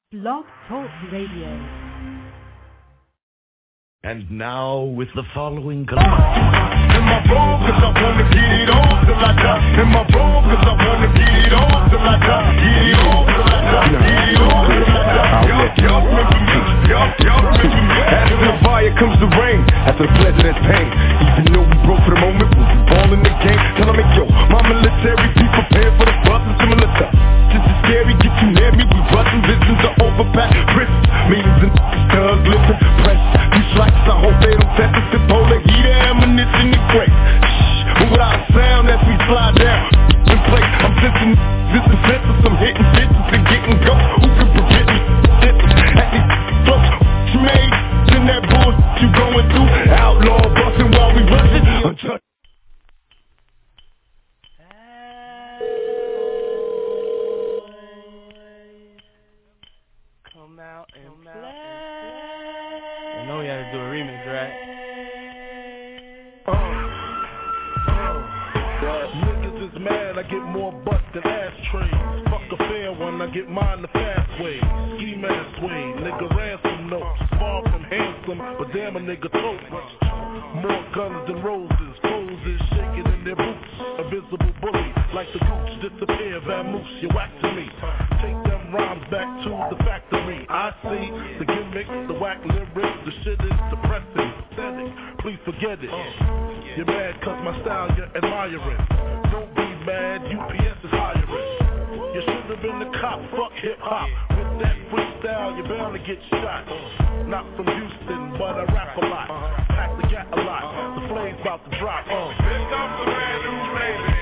Blog Talk Radio. And now with the following In my room, cause I wanna get it on till I die. In my room, cause I wanna get it on till I die. Get it on till I die. Get it on till I die. Y'all remember me. After the fire comes the rain. After the pleasure there's pain. Even though we broke for the moment, we was all in the game. Tell them, yo, my military, be prepared for the bus and similar stuff. This is scary, get you near me. We bustin' visions of overpack prisons. Means and thugs listen, press. These lights, I hope they don't test us. The polar heater, ammunition, and crate. Shh, but without a sound as we slide down in place. I'm sensing this defenseless. I'm hitting bitches and getting ghosts. Who can prevent me? At these folks you made in that bullshit you going through. Outlaw bustin' while we rushin'. Untouched. Come out and play. I know we had to do a remix, right? Niggas is mad, I get more butt than ashtrays. Fuck a fair one, I get mine the fast way. Ski mask way, nigga ransom notes. Far from handsome, but damn a nigga tote. More guns than roses, poses shaking in their boots. A visible bully, like the gooch, disappear, vamoose, you whack to me. Take them rhymes back to the factory. I see the gimmicks, the whack lyrics, the shit is depressing, pathetic. Please forget it. You're mad cause my style you're admiring. Don't be mad, UPS is hiring. You should have been the cop, fuck hip hop. With that freestyle, you're bound to get shot. Not from Houston, but I rap a lot. Pack the gat a lot, the flame's about to drop. Here comes the brand new flavor,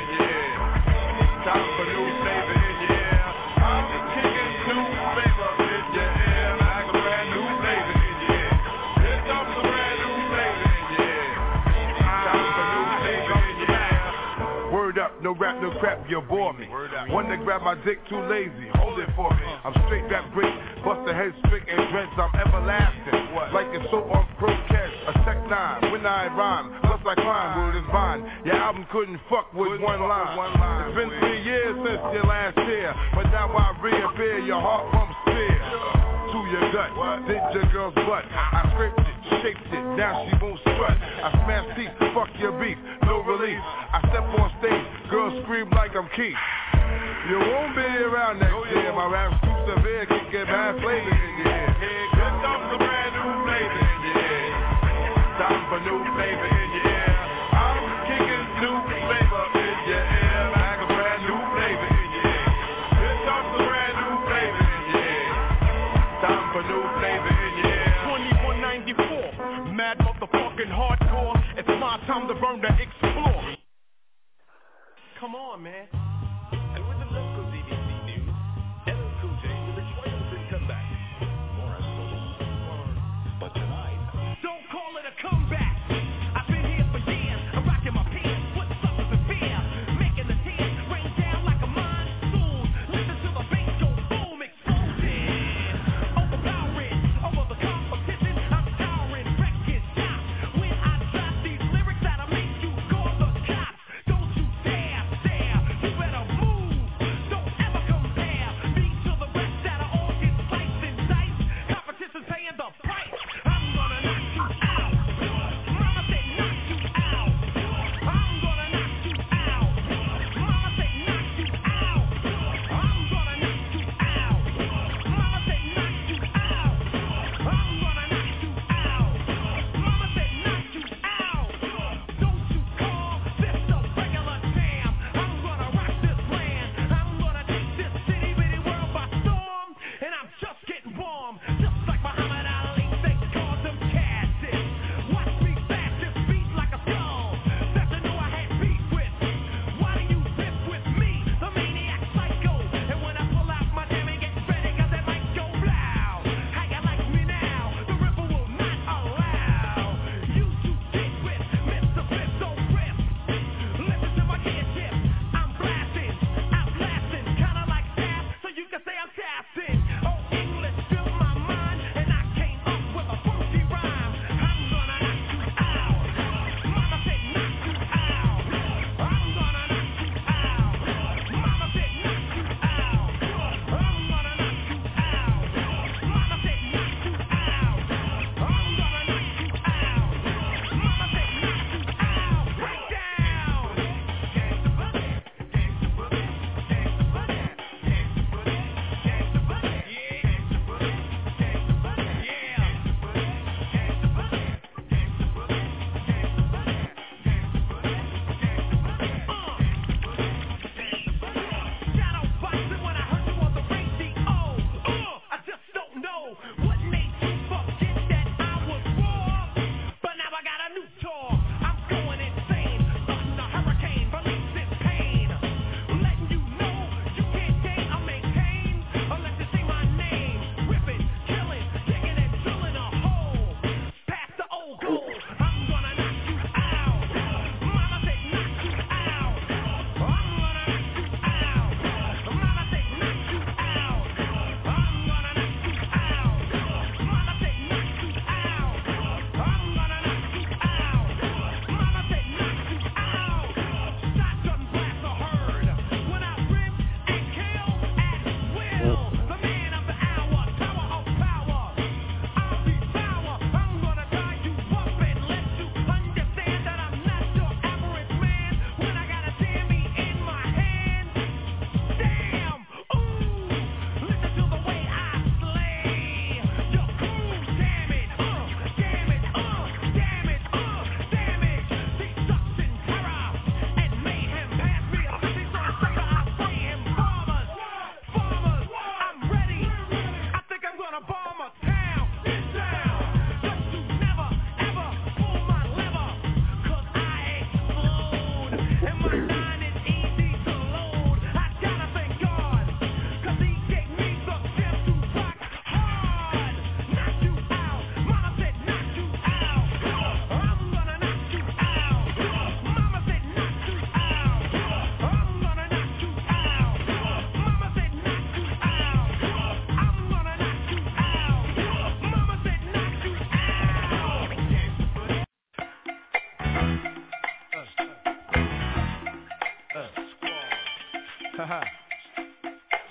yeah. Time for new flavor, yeah. I'm kicking new flavor in your air like a brand new flavor, yeah. Here comes the brand new flavor, yeah. Time for new flavor, yeah. Word up, no rap, no crap, you bore me. One that grab my dick too lazy, hold it for me. I'm straight rap great, bust the head spick and dreads, I'm everlasting. Like it's so on pro cash, a tech 9, when I rhyme, plus I climb, word is fine. Your album couldn't fuck with one line. It's been 3 years since your last year, but now I reappear, your heart pumps fear. To your gut, did your girl's butt. I scraped it, shaped it, now she won't strut. I smash teeth, fuck your beef, no relief. I step on stage, girls scream like I'm Keith. You won't be around next year, my rap's too severe, can get bad flavor in your ear. Here comes the brand new flavor in your ear. Time for new flavor in your ear. I'm kicking new flavor in your ear like a brand new flavor in your ear. Here comes the brand new flavor in your ear. Time for new flavor in your ear. 2194, mad motherfucking hardcore. It's my time to burn to explore. Come on, man. And with the local BBC News, LL Cool J with a triumphant comeback. Morris but tonight, Don't call it a comeback. I've been here for years. I'm rocking my pants, put suckers in fear, making the tears rain down like a monsoon. Listen to the bass go boom, exploding, overpowering over the competition. I'm towering, wrecking shop. When I drop these lyrics that'll make you call the cops. Don't you dare, you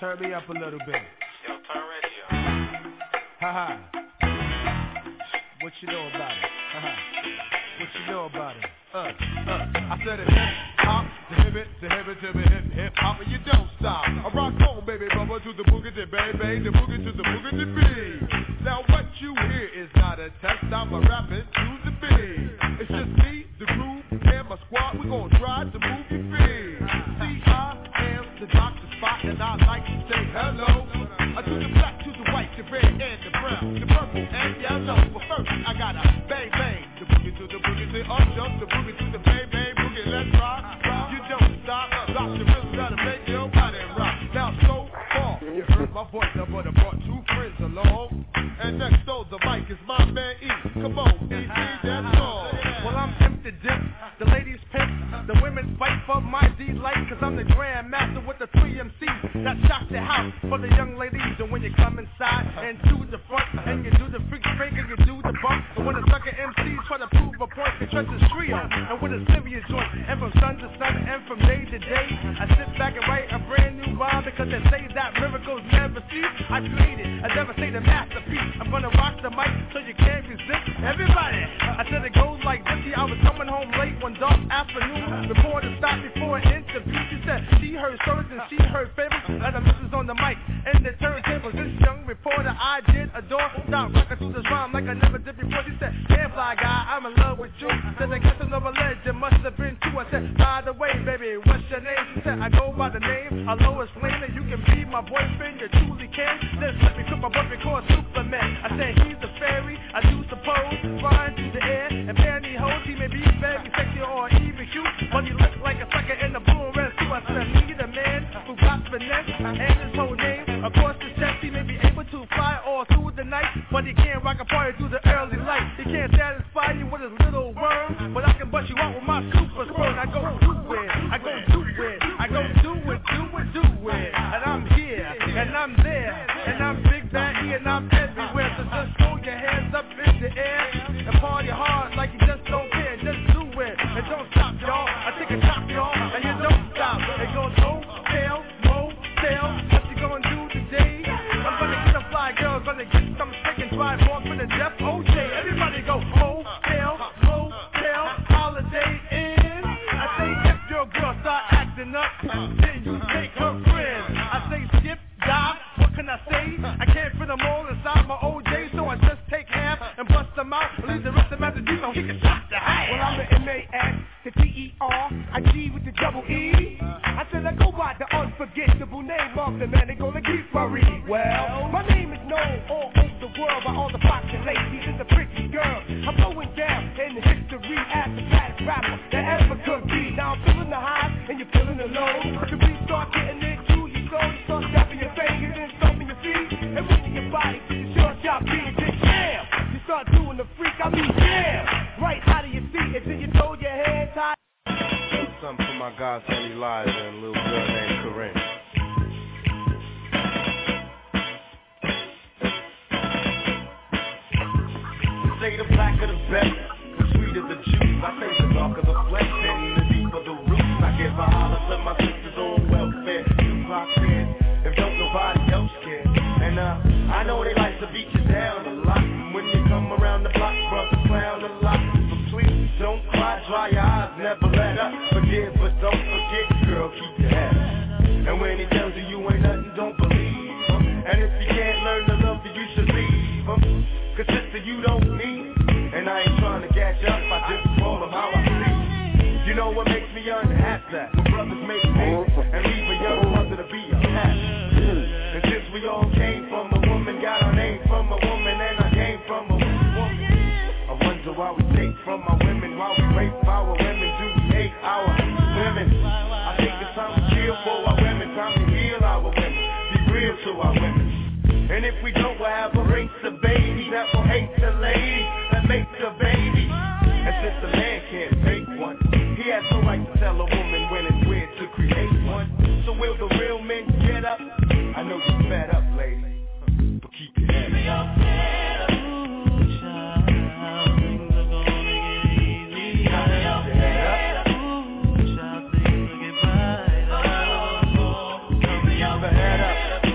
turn me up a little bit. Yo, turn radio. Haha. What you know about it? Haha. What you know about it? I said it hip hop, to hip it, to hip it, to the hip hop, and you don't stop. I rock on, baby, bubba, to the boogie, to bang, bang, the boogie, to the boogie, to beat. Now what you hear is not a test, I'm a rapping to the beat. It's just me, the groove, and my squad, we gon' try to move your feet. See, I am the Dr. Spot, and I like to say hello. I do the black to the white, the red and the brown, the purple and yellow. But first, I gotta bang, bang, the boogie to the boogie, to up jump, the boogie to the bang, bang, boogie, let's rock, rock. You don't stop, drop the rhythm, gotta make your body rock. Now so far, you heard my voice, now but I brought two friends along. And next on the mic is my man E. Come on, E, that's all. Well, I'm empty dip, the ladies pimp, the women fight for my delight, cause I'm the grand master with the 3 MCs that shock the house for the young ladies. And when you come inside and to the front, and you do the freak break and you do the bump, and when the sucker MCs try to prove a point, they trust this trio, and with a serious joint, and from sun to sun, and from day to day, I sit back and write a brand new rhyme, because they say that miracles never cease. I created a devastating masterpiece. I'm gonna rock the mic so you can't resist. Everybody, I said it goes like this. I was coming home late one dark afternoon. Reporter stopped before an interview. She said she heard stories and she heard favorites. And the missus on the mic and the turntables. This young reporter I did adore. Stop rocking through this rhyme like I never did before. She said, damn fly guy, I'm in love with you. Said I guess another legend must have been true. I said, by the way, baby, what's your name? She said, I go by the name of Lois Lane, and you can be my boyfriend, you truly can. Then let me put my boyfriend called Superman. I said he's a fairy, I do suppose, flying through the air and pantyhose. He may be very sexy or even cute, but he looks like a sucker in the blue and red suit. I said I need a man who got finesse and his whole name across the chest. He may be able to fly all through the night, but he can't rock a party through the early light. He can't satisfy you with his little worm, but I can bust you out with my super sperm. I go do it, I go do it, I go do it, do it, do it. And I'm here, and I'm there, and I'm big bad E, and I'm everywhere. So just throw your hands up in the air and party hard like you just don't care. Just do it, and don't stop, y'all. I take a top, y'all, and you don't stop. It goes hotel, motel. What you gonna do today? I'm gonna get a fly girl, gonna get some steak and drive off with a Def OJ. Everybody go hotel, motel, holiday inn. I say if your girl start acting up, then you take her friends. I say skip, dive, what can I say? I can't fit them all inside my OJ, so I just take half and bust them out. Leave the rest of them at the deep, don't kick a shot to half. Well, I'm the M-A-S, the T-E-R, I G with the double E. I said I go by the unforgettable name of the man they gonna keep Marie. Well, my name is known all over the world by all the population. She's a pretty girl. I'm going down in history as the baddest rapper that ever could be. Now I'm feeling the high and you're feeling the low. The beat start getting into your soul. You start snapping your fingers and stomping your feet and moving your body to the short shot beat and just jam. You start doing the freak, I mean jam. Right out of your seat until you throw your hands high. Something for my godson Elijah and a little girl named Corinne. Say the blacker the better, the sweeter the juice. I say the darker the flesh and the deeper the roots. I give a holler to my sisters on welfare. Tupac said, if don't nobody else care. And I know they like to beat you down a lot. And when you come around the block, brothers clown a lot. But please don't cry, dry your eyes, never let up. Forgive, but don't forget, girl, keep your head up. And when he tells you you ain't nothing, don't believe him. And if you can't learn to love you, you should leave him. Cause sister, you don't need him. And I ain't trying to catch up, I just call him how I see. You know what makes me unhappy? When brothers make babies and leave a young mother to be unhappy. And since we all came from a woman, got our name from a woman, and I came from a woman. I wonder why we take from our women, why we rape our women, do we hate our women? I think it's time to kill for our women, time to heal our women, be real to our women. And if we don't, we'll have a race of babies that will hate the lady that makes the baby. And since the man can't make one, he has no right to tell a woman when and where to create one. So will the real men get up? I know you're fed up, lady, but keep your head up. Head up.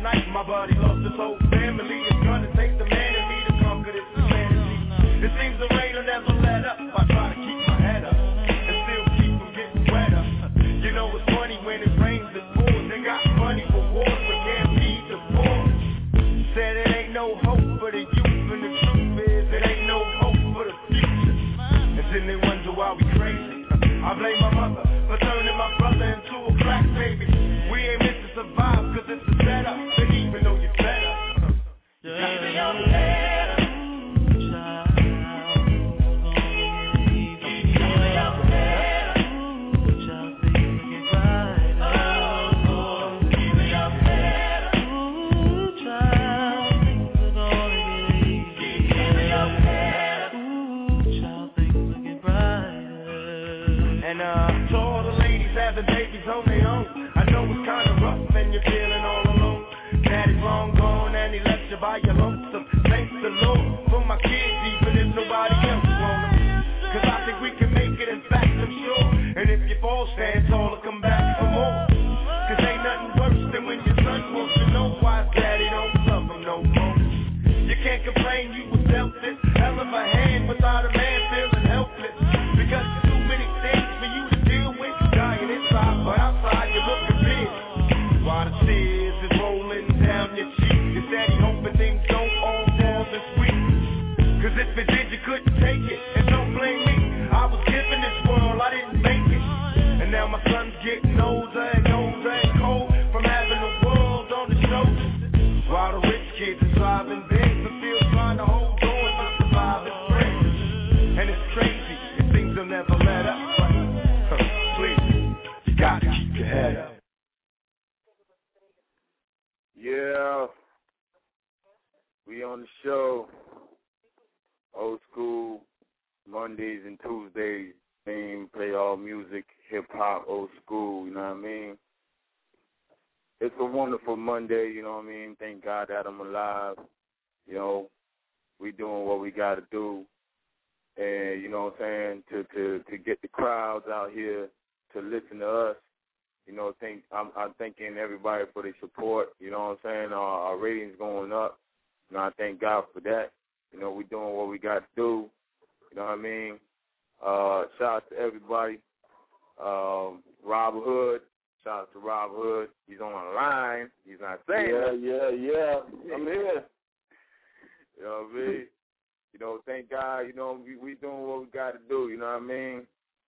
night. My buddy lost his whole family. It's gonna take the man in me to conquer this insanity. It seems the rain will never let up. I try to keep my head up and still keep from getting wetter. You know it's funny when it rains it pours. They got money for wars but can't feed the poor. Said it ain't no hope for the youth, and the truth is it ain't no hope for the future. And then they wonder why we crazy. I blame my mother for turning my brother into a crack baby. We ain't meant to survive cause it's a setup. And even though you're better, you keep it on the head up. To all the ladies having babies on their own, I know it's kinda rough and you're feeling all alone. Daddy's long gone and he left you by your lonesome. Thanks the Lord for my kids, even if nobody else want them. Cause I think we can make it, in fact I'm sure. And if you fall, stand tall and come back for more. Cause ain't nothing worse than when your son wants to know why daddy don't love him no more. You can't complain you was dealt this hell of a hand without a man feeling helpless. Because there's too many things for you to deal with. Dying inside, but outside you're looking big. While the tears is rolling down your cheek, you steady hoping things don't all fall this week. Cause if it did, you couldn't take it. And don't blame me, I was given this world, I didn't make it. And now my son's getting older and older and cold from having the world on his shoulders. While the rich kids are driving Benz and still trying to hold on to survive his friends. And it's crazy, it seems they'll never let up. But please, you gotta keep your head up. Yeah, we on the show. Old school, Mondays and Tuesdays, theme, play all music, hip-hop, old school, you know what I mean? It's a wonderful Monday, you know what I mean? Thank God that I'm alive. You know, we doing what we got to do. And, you know what I'm saying, to get the crowds out here to listen to us. You know, I'm thanking everybody for their support. You know what I'm saying? Our ratings going up. You know, I thank God for that. You know, we doing what we got to do. You know what I mean? Shout out to everybody. Rob Hood. Shout out to Rob Hood. He's on the line. He's not saying that. Yeah. I'm here. You know what I mean? You know, thank God, you know, we doing what we got to do, you know what I mean?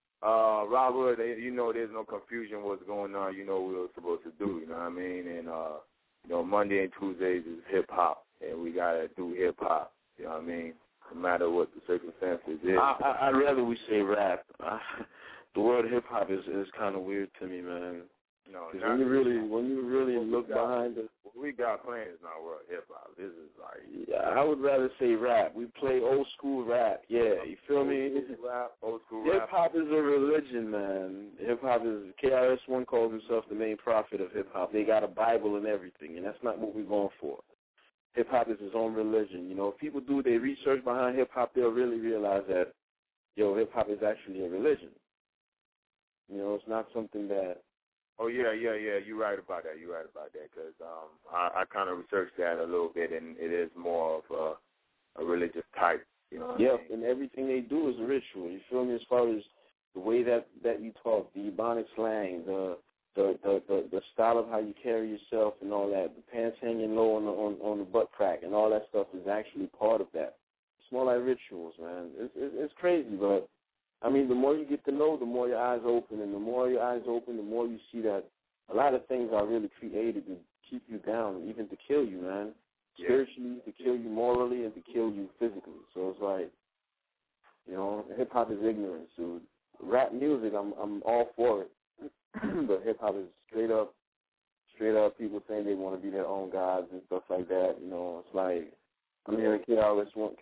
Rob Hood, you know, there's no confusion what's going on, you know what we're supposed to do, you know what I mean? And, you know, Monday and Tuesdays is hip-hop, and we got to do hip-hop, you know what I mean? No matter what the circumstances is. I'd rather we say rap. The word hip-hop is kind of weird to me, man. No, when you really look behind it. What we got playing is not word hip-hop. This is like... Yeah, I would rather say rap. We play old school rap, yeah. You feel me? Old school rap. Hip-hop is a religion, man. Hip-hop is... KRS-One calls himself the main prophet of hip-hop. They got a Bible and everything, and that's not what we're going for. Hip-hop is his own religion. You know, if people do their research behind hip-hop, they'll really realize that, yo, hip-hop is actually a religion. You know, it's not something that... Oh, yeah, you're right about that. Because I kind of researched that a little bit, and it is more of a religious type, you know what I mean? And everything they do is a ritual, you feel me, as far as the way that you talk, the Ebonic slang, the style of how you carry yourself and all that, the pants hanging low on the butt crack and all that stuff is actually part of that. It's more like rituals, man. It's crazy, but... I mean, the more you get to know, the more your eyes open, and the more your eyes open, the more you see that a lot of things are really created to keep you down, even to kill you, man. Yeah. Spiritually, to kill you morally, and to kill you physically. So it's like, you know, hip-hop is ignorance, dude. Rap music, I'm all for it. But hip-hop is straight up people saying they want to be their own gods and stuff like that. You know, it's like, I'm hearing KRS-One.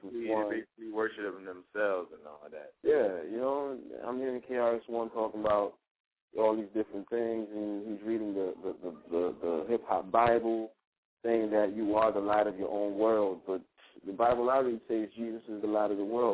They worshiping themselves and all that. Yeah, you know, I'm hearing KRS-One talking about all these different things, and he's reading the hip-hop Bible, saying that you are the light of your own world. But the Bible already says Jesus is the light of the world.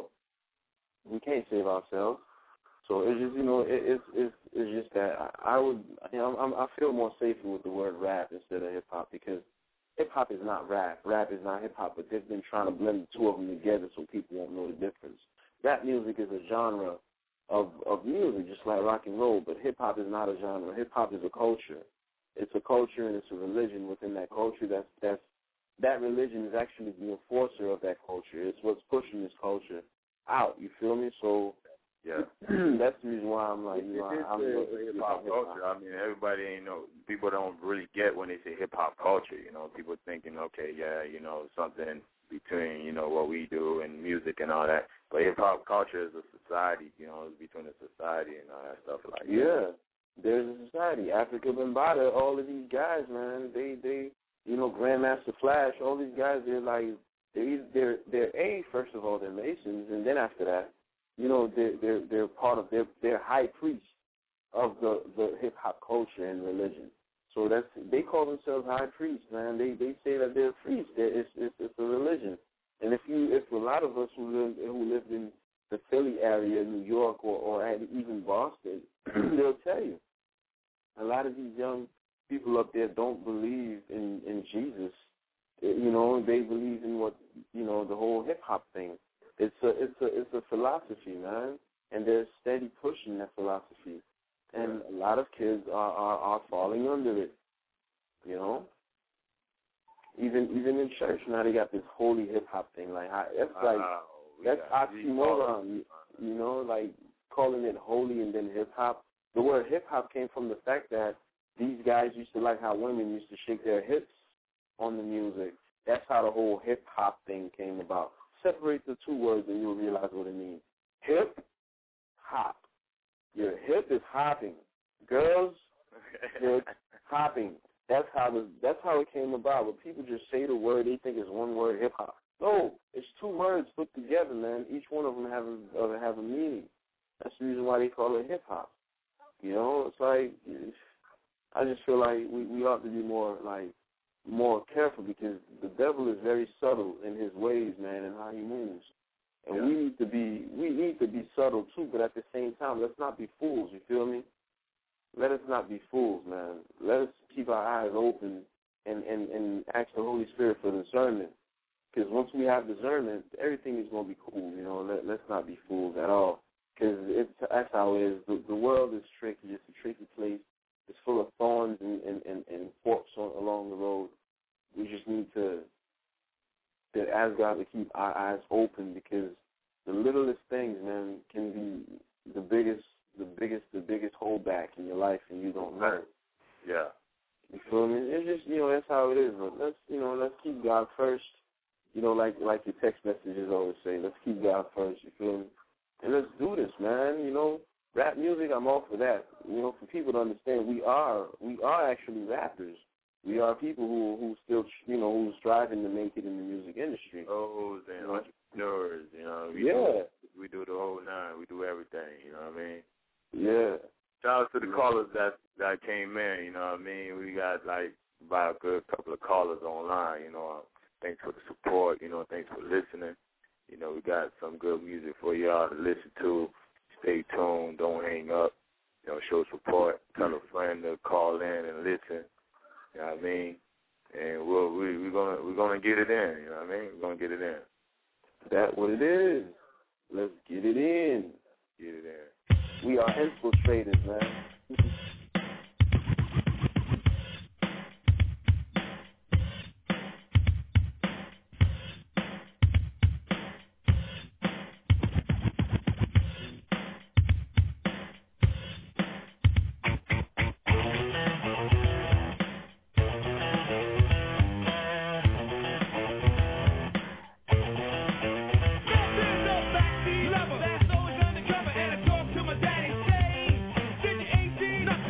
We can't save ourselves. So it's just, you know, it's just that I feel more safer with the word rap instead of hip-hop, because hip-hop is not rap. Rap is not hip-hop, but they've been trying to blend the two of them together so people won't know the difference. Rap music is a genre of music, just like rock and roll, but hip-hop is not a genre. Hip-hop is a culture. It's a culture and it's a religion within that culture. That religion is actually the enforcer of that culture. It's what's pushing this culture out, you feel me? So yeah, that's the reason why I'm like, you know, I'm hip hop culture. I mean, everybody ain't know. People don't really get when they say hip hop culture. You know, people thinking, okay, yeah, you know, something between, you know, what we do and music and all that. But hip hop culture is a society. You know, it's between a society and all that stuff like that. Yeah, there's a society. Africa Bambaataa, all of these guys, man, they, you know, Grandmaster Flash, all these guys, they're like, they're first of all, they're Masons, and then after that, you know, they're part of, they're high priests of the hip hop culture and religion. So they call themselves high priests, man. They say that they're priests. It's a religion. And if a lot of us who lived in the Philly area, New York, or even Boston, they'll tell you a lot of these young people up there don't believe in Jesus. You know, they believe in what, you know, the whole hip hop thing. It's a philosophy, man, and they're steady pushing that philosophy, and a lot of kids are falling under it. You know, even in church now they got this holy hip hop thing. Like that's oxymoron. You know, like calling it holy and then hip hop. The word hip hop came from the fact that these guys used to like how women used to shake their hips on the music. That's how the whole hip hop thing came about. Separate the two words and you'll realize what it means. Hip hop. Your hip is hopping. Girls, it's hopping. That's how it came about. When people just say the word, they think it's one word, hip hop. No, it's two words put together, man. Each one of them have a meaning. That's the reason why they call it hip hop. You know, it's like I just feel like we ought to be more careful because the devil is very subtle in his ways, man, and how he moves. And we need to be subtle too, but at the same time, let's not be fools, you feel me? Let us not be fools, man. Let us keep our eyes open and ask the Holy Spirit for discernment. Because once we have discernment, everything is going to be cool, you know. Let's not be fools at all. Because that's how it is. The world is tricky. It's a tricky place. It's full of thorns and forks along the road. We just need to ask God to keep our eyes open because the littlest things, man, can be the biggest holdback in your life, and you don't know. Yeah. You feel me? It's just, you know, that's how it is. But let's keep God first. You know, like your text messages always say, let's keep God first. You feel me? And let's do this, man. You know, rap music, I'm all for that. You know, for people to understand, we are actually rappers. We are people who still, you know, who's striving to make it in the music industry. Oh, and entrepreneurs, you know. We do the whole nine. We do everything, you know what I mean? Yeah. Shout out to the callers that came in, you know what I mean? We got about a good couple of callers online, you know. Thanks for the support, you know, thanks for listening. You know, we got some good music for y'all to listen to. Stay tuned, don't hang up. You know, show support. Tell a friend to call in and listen. You know what I mean? And we're gonna get it in. You know what I mean? We're gonna get it in. That's what it is. Let's get it in. Get it in. We are infiltrators, man. That's always undercover, and I talk to my daddy, say, 50, 18,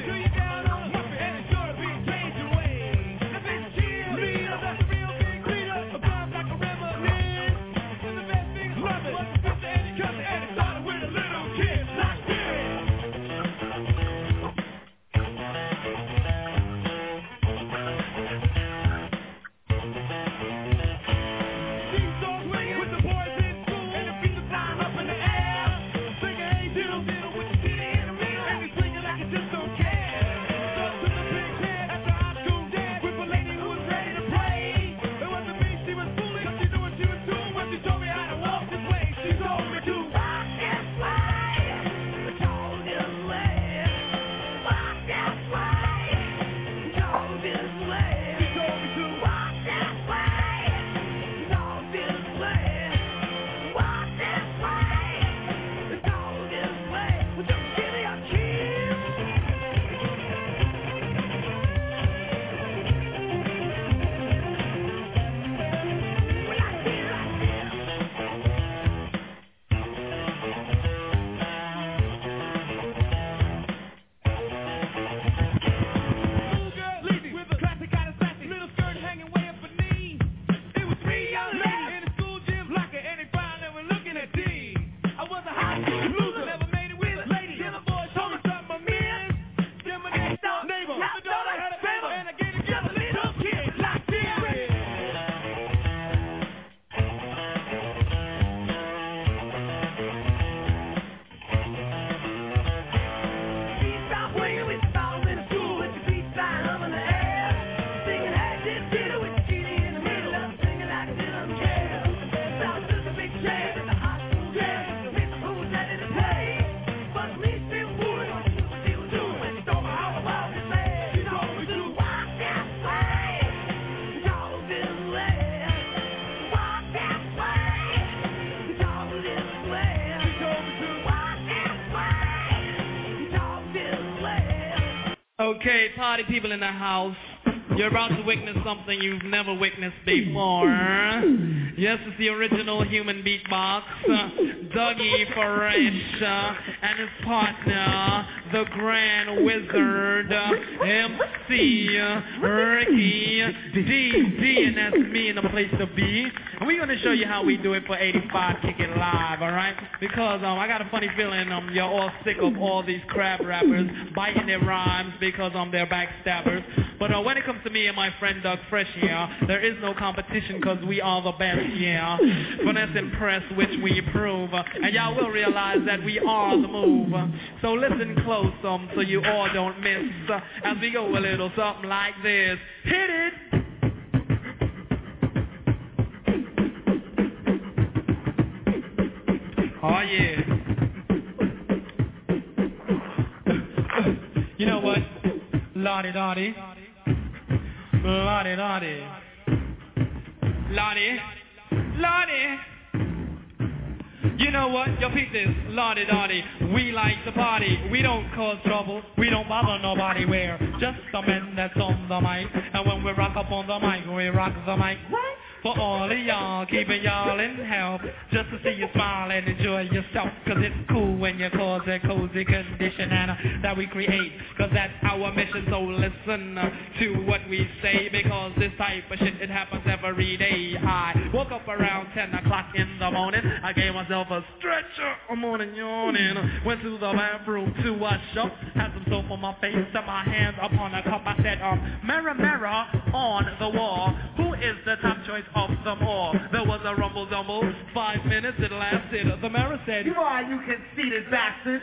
Okay, party people in the house. You're about to witness something you've never witnessed before. Yes, it's the original human beatbox, Dougie Fresh, and his partner, the Grand Wizard, MC Ricky D, and that's me in the place to be. And we're going to show you how we do it for 85 Kick It Live, alright? Because I got a funny feeling you're all sick of all these crab rappers biting their rhymes because they're backstabbers. But when it comes to me and my friend Doug Fresh here, there is no competition because we are the best, yeah. Finesse and press, which we prove. And y'all will realize that we are the move. So listen close so you all don't miss as we go a little something like this. Hit it! Oh yeah. You know what? Lottie-dottie. Lottie-dottie. Lottie. Lottie. You know what? Yo, peep this. Lottie-dottie. We like to party. We don't cause trouble. We don't bother nobody. We're just the men that's on the mic. And when we rock up on the mic, we rock the mic. What? For all of y'all, keeping y'all in health, just to see you smile and enjoy yourself. Cause it's cool when you cause a cozy condition and that we create, cause that's our mission. So listen to what we say, because this type of shit, it happens every day. I woke up around 10 o'clock in the morning. I gave myself a stretcher, I'm morning yawning. Went to the bathroom to wash up, had some soap on my face and my hands upon a cup. I said, mirror, mirror on the wall, who is the top choice of them all? There was a rumble-dumble, 5 minutes it lasted. The mirror said, you are, you conceited bastard.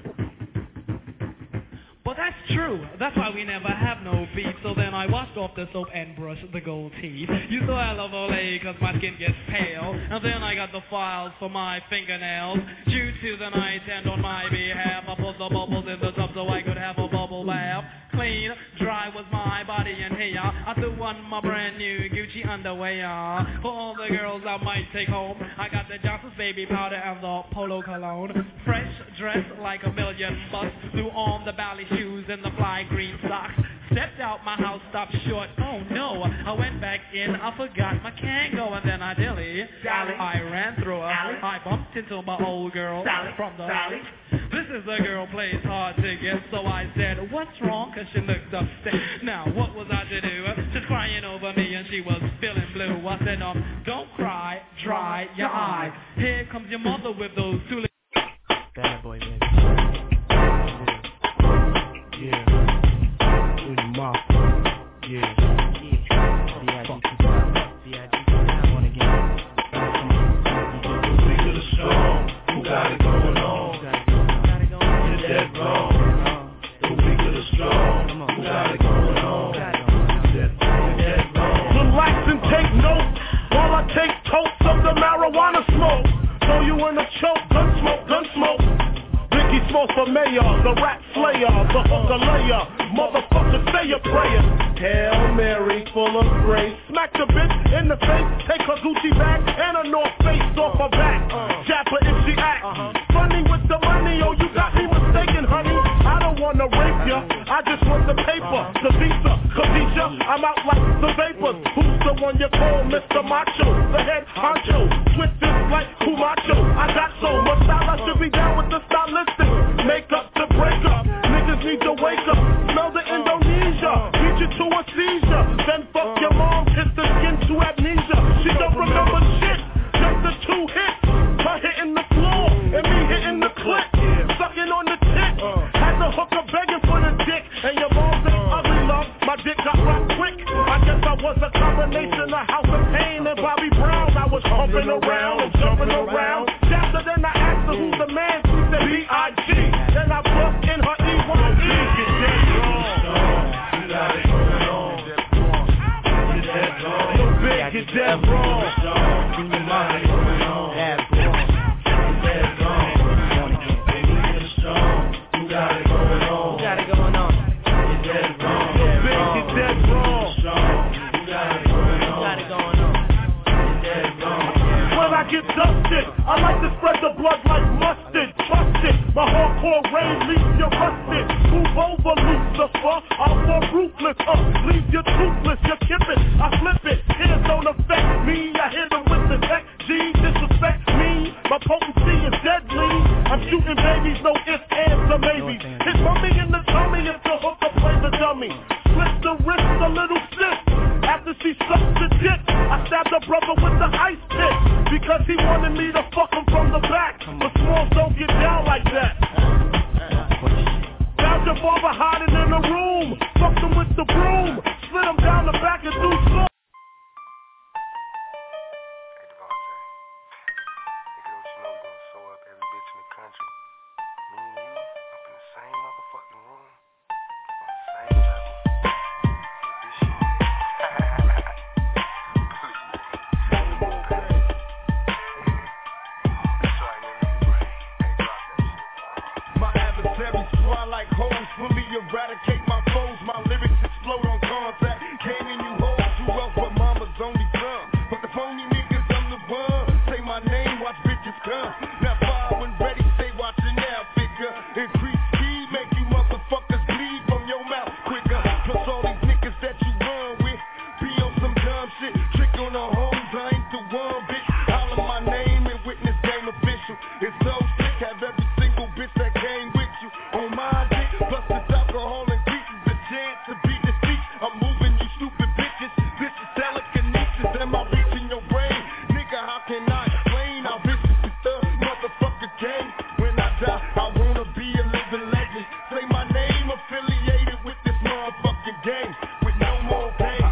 But that's true. That's why we never have no beef. So then I washed off the soap and brushed the gold teeth. You know I love Olay cause my skin gets pale. And then I got the files for my fingernails. Due to the night and on my behalf, I put the bubbles in the tub so I could have a bubble bath. Clean, dry was my body and hair. I threw on my brand new Gucci underwear. For all the girls I might take home, I got the Johnson's baby powder and the Polo cologne. Fresh dressed like $1 million bucks. Threw on the ballet shoes and the fly green socks. Stepped out my house, stopped short. Oh no, I went back in, I forgot my Kango, and then I I ran through her. I bumped into my old girl from the This is a girl plays hard to get, so I said, what's wrong? Cause she looked upset. Now, what was I to do? She's crying over me and she was feeling blue. I said, don't cry, dry your eyes. Here comes your mother with those two Bad boy, man. Yeah. In the mouth. Yeah. Who got it going on? You're dead wrong. The weak of the strong. Who got it going on? You're dead wrong. Relax and take notes while I take totes of the marijuana smoke. Throw you in a choke, gun smoke. Biggie Smoke for mayor, the rap slayer, the hooker layer. Motherfucker, say your prayers. Hail Mary, full of grace. Smack the bitch in the face. Take her Gucci bag and a North Face off her back. Jab her if she act funny with the money. Oh, you got me mistaken, honey. I don't wanna rape ya, I just want the paper. The visa, Khadijah, I'm out like the vapors. Who's the one you call Mr. Macho? The head honcho, switch this like Kumacho. I got so much style, I should be down with the stylistic. Make up to break up, niggas need to wake up. Smell the Indonesia, beat you to a seizure. Then fuck your mom, kiss the skin to amnesia. She don't remember shit, just the 2 hits. Her hitting the floor, and me hitting the clip. Sucking on the tip, had the hooker begging for the dick. And your mom said, ugly love, my dick got rocked quick. I guess I was a combination of House of Pain and Bobby Brown. I was humping around and jumping around. After then I asked her who's the man, she said B.I.G. Then I bumped in her E.Y.E. Get dead wrong. You got it going on. Get dead wrong. So big, get dead wrong. You got it going on. Get dead wrong. Baby, get strong. You got it going on. You got it going on. Get dead wrong. So big, get dead wrong. You got it going on. You got it going on. Get dead wrong. When I get dusted, I like to spread the blood like mustard. Trust it. My hardcore rain leaves you rusted. Move over, Lucifer. I'm more ruthless. Leave you toothless. You kip it, I flip it. It don't affect me. I hit them with the tech. G disrespect me. My potency is deadly. I'm shooting babies, no ifs, ands, or maybes. Hit mommy in the tummy if the hooker plays the dummy. Slit the wrist, a little stiff. After she sucked the dick, I stabbed her brother with the ice pick because he wanted me to fuck him from the back. But smalls don't get down like that. Found your father hiding in the room. Fucked him with the broom. Slid him down the back and threw some. Eradicate my foes, my lyrics explode on contact. Came in you hoes, too rough, but mama's only son. But the phony niggas, I'm the one. Say my name, watch bitches come. Now fire when ready, stay watching now, figure. Increase speed, make you motherfuckers bleed from your mouth quicker. Plus all these niggas that you run with, be on some dumb shit. Trick on the hoes, I ain't the one, bitch. Holler my name and witness game official. It's so sick, have every single bitch that came with you on my dick. Plus the alcohol increases the chance to be deceased. I'm moving you stupid bitches. This is telekinesis. Am I reaching your brain? Nigga, how can I explain how vicious this motherfucker came? When I die, I wanna be a living legend. Say my name affiliated with this motherfucking game with no more pain.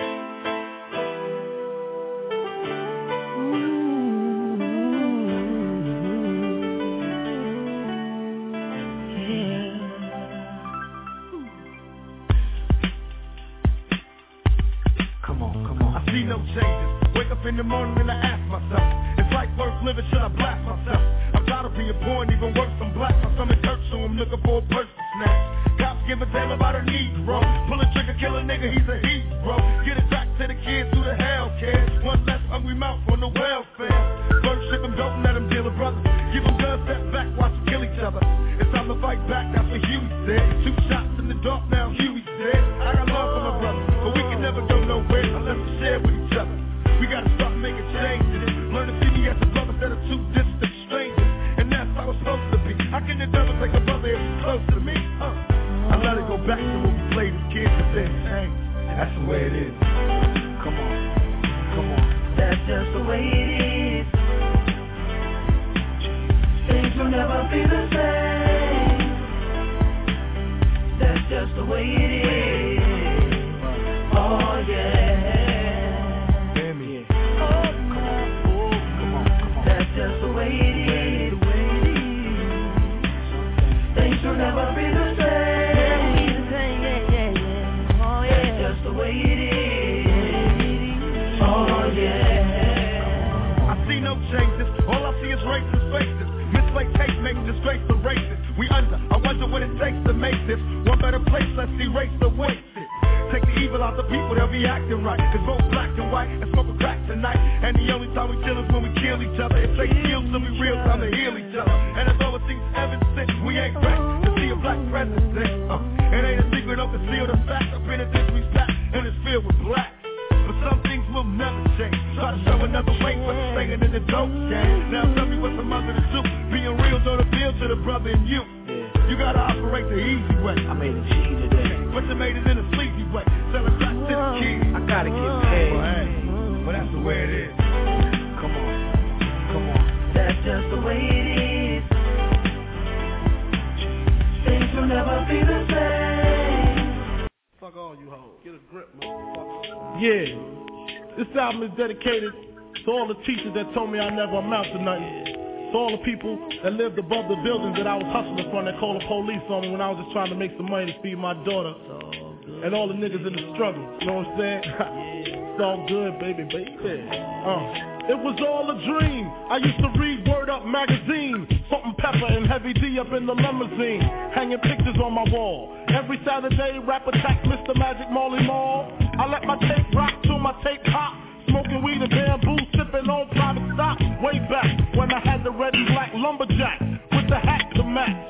I see no changes. Wake up in the morning and I ask myself, is life worth living? Should I blast myself? I'm tired of being poor and even worse, I'm black. My stomach hurts, so I'm looking for a purse to snatch. Cops give a damn about a Negro. Pull a trigger, kill a nigga, he's a hero. Get it back to the kids who the hell cares. One less hungry mouth on the welfare. First ship them, don't let them deal with brothers. Give them guns, step back, watch them kill each other. It's time to fight back, that's what Huey said. 2 shots in the dark, now Huey's dead. I got love for my brother, but we can never go nowhere unless we share with each other. We gotta start making changes. Learn to see me as a brother instead of 2 distant strangers. And that's how it's supposed to be. How can the devil take a brother if he's close to me? I let it go back to when we played as kids and then change. That's the way it is. Come on, come on. That's just the way it is. Things will never be the same. That's just the way it is. Oh yeah. That's just the way it is. Things will never be the same. Oh yeah. That's just the way it is. Oh yeah. I see no changes. All I see is racist faces. Misplaced hate makes disgrace to races. We under. I wonder what it takes to make this one better place. Let's erase the wasted. Take the evil out the people, they'll be acting right. It's both black and white and smoke a crack tonight. And the only time we chill is when we kill each other. If they kill, so we real time to heal each other. And as overseas ever since, we ain't ready to see a black president. It ain't a secret, don't conceal the fact. I've been in disrespect and it's filled with black. But some things will never change. Try to show another way, but staying in the dope game. Now tell me what's the mother to do. Being real don't appeal to the brother in you. You gotta operate the easy way. I made it G today. But you made it in a sleazy way. Sell it back to the kids. I gotta get paid. Well, that's the way it is. Come on, come on. That's just the way it is. Things will never be the same. Fuck all you hoes. Get a grip, motherfucker. Yeah. This album is dedicated to all the teachers that told me I never amount to nothing. To all the people that lived above the buildings that I was hustling from that called the police on me when I was just trying to make some money to feed my daughter. And all the niggas in the struggle, you know what I'm saying? It's all good, baby. It was all a dream. I used to read Word Up magazine, Salt and Pepper and Heavy D up in the limousine, hanging pictures on my wall. Every Saturday, rap attack, Mr. Magic Marley Marl. I let my tape rock till my tape pop. Smoking weed and bamboo, sipping on private stock. Way back when I had the red and black lumberjack with the hat to match.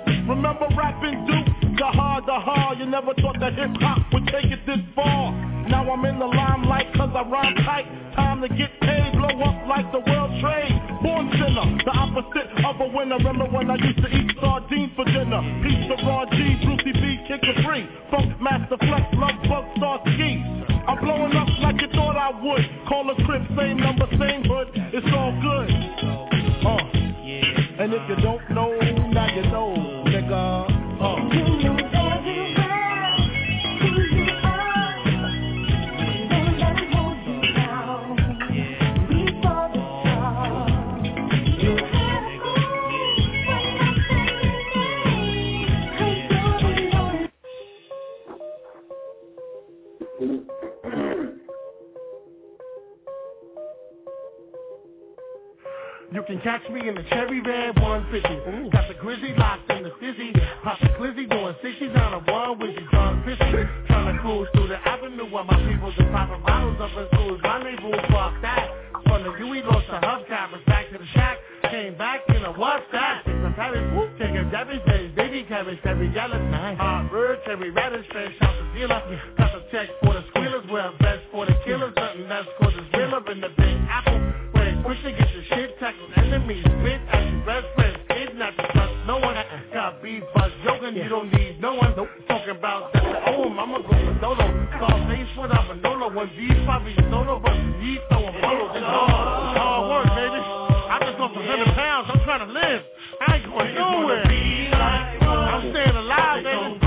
remember rapping Duke? The hard, you never thought that hip-hop would take it this far. Now I'm in the limelight cause I rhyme tight. Time to get paid, blow up like the world trade. Born sinner, the opposite of a winner. Remember when I used to eat sardines for dinner? Peace to Raw G, Brucey B, Kick It Free. Funk Master Flex, Love Bug, Star Ski. I'm blowing up like you thought I would. Call a crib, same number, same hood. It's all good. And if you don't know, now you know, nigga. You can catch me in the cherry red 150. Got the grizzly locked in the fizzy. Pop the glizzy doing 60s on a one with your tongue fishy. Trying to cruise through the avenue while my people just popping bottles up in schools. Rendezvous, fuck that. From the Huey lost the hubcappers back to the shack. Came back in a what's that? It's a Paris, whoop, taking Debbie's face. Baby carrots, every yellow. Hot bird, every radish, fresh out the dealer. Got the check for the squealers, well, best for the killers. Nothing that's cause it's realer in the big apple. Push to get your shit tackled, enemies, bitch, as your best friends, kidnapped, you trust no one, got beef, buzz, yoga, you don't need no one, talking about that, I'ma go for solo, call face what I'm a Nolo, when beef, probably solo, but you need throwing bottles, it's hard work, baby, I just lost 100 pounds, I'm trying to live, I ain't going nowhere, I'm staying alive, baby,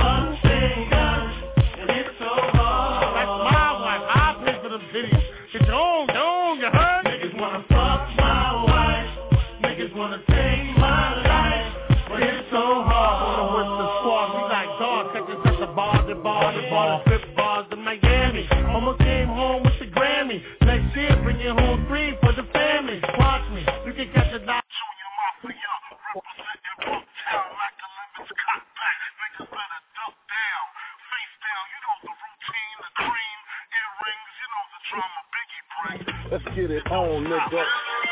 it's so hard, that's my wife, I pay for the videos, get your own, you heard? Niggas wanna fuck my wife, niggas wanna take my life, but it's so hard. With the squad, we like dogs, check this at the bar, the strip bars in Miami. Almost came home with the Grammy. Next year, bring it home free for the family. Watch me, you can catch a dime. Junior Mafia, representing Bucktown like a lemons cut back. Niggas better duck down, face down. You know the routine, the cream, earrings, you know the drama, Biggie bring. Let's get it on, nigga.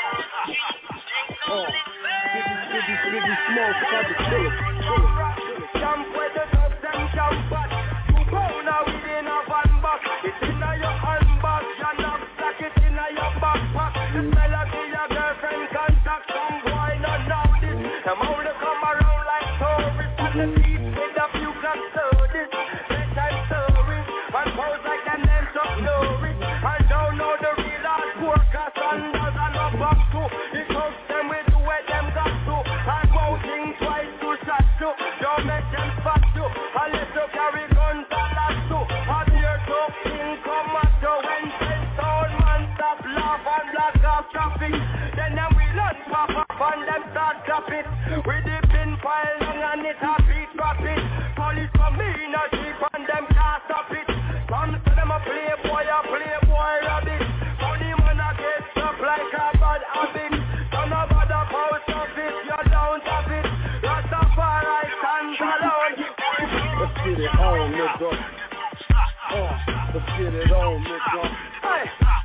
Biggie Smalls, got the killer. Jump with the dogs and jump back. You go now within a van box. It's in your handbag. Your knapsack, it's in your backpack. The melody your girlfriend contact. Some boy not know this. Them only come around like tourists. On the beach with a few glass sodas. Bedtime stories. And pose like them names of glory. I don't know the real hard workers and does and up back to. It comes them with the way them got to. I won't think twice to shot to. Don't make them spot to. Unless you carry guns and that too. I'm here to think come at you. When 10,000 man stop laugh and block off traffic. Then them we not pop up and them start clapping. We dip in pile long and it a beat rapid. Police for me not cheap and them can't stop it. Come to them a playboy rabbit. Money man a get stuff like a bad habit. Don't know about the post office, you don't have it. Rastafari stands alone. Let's get it on, nigga. Let's get it on, nigga. Hey.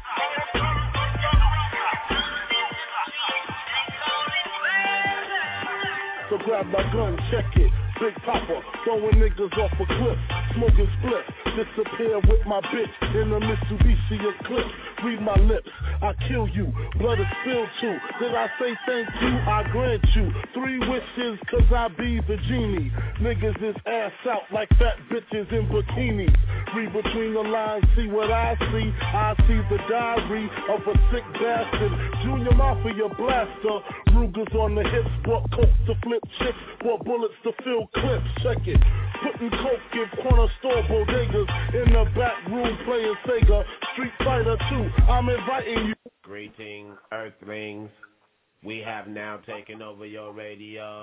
So grab my gun, check it. Big Papa, throwing niggas off a cliff, smoking split, disappear with my bitch in a Mitsubishi Eclipse. Read my lips, I kill you, blood is spilled too. Did I say thank you? I grant you 3 wishes, cause I be the genie. Niggas is ass out like fat bitches in bikinis. Read between the lines, see what I see. I see the diary of a sick bastard. Junior Mafia blaster, Ruger's on the hips, bought coke to flip chips, bought bullets to fill clips, check it. Putting coke in corner store bodegas, in the back room playing Sega, Street Fighter 2, I'm inviting you. Greetings, Earthlings. We have now taken over your radio.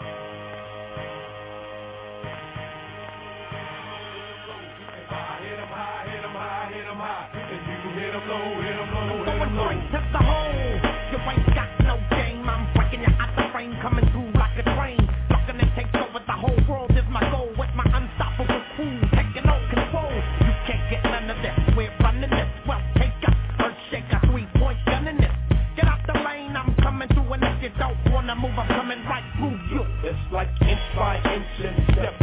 Hit 'em high, hit 'em high, hit 'em high. And you hit 'em low, hit 'em low, hit 'em low. Going to the hole. You ain't got no game. I'm breaking you out the frame, coming through like a train. Looking to take over the whole world is my goal. With my unstoppable crew taking all control. You can't get none of this. We're running this. Well, take up, earth shaker, 3-point gun in this. Get out the lane, I'm coming through, and if you don't wanna move, I'm coming right through you. It's like inch by inch and step